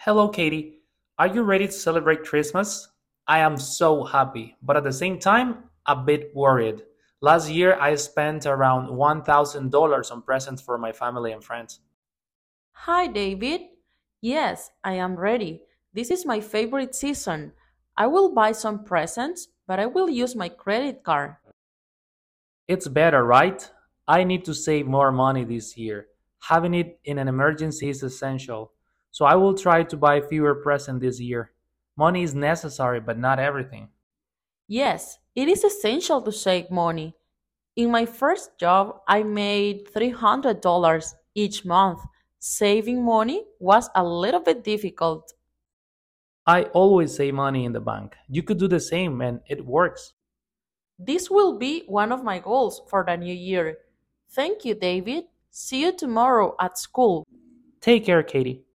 Hello, Katie. Are you ready to celebrate Christmas? I am so happy, but at the same time, a bit worried. Last year, I spent around $1,000 on presents for my family and friends. Hi, David. Yes, I am ready. This is my favorite season. I will buy some presents, but I will use my credit card. It's better, right? I need to save more money this year. Having it in an emergency is essential, so I will try to buy fewer presents this year. Money is necessary, but not everything. Yes, it is essential to save money. In my first job, I made $300 each month. Saving money was a little bit difficult. I always save money in the bank. You could do the same, and it works. This will be one of my goals for the new year. Thank you, David. See you tomorrow at school. Take care, Katie.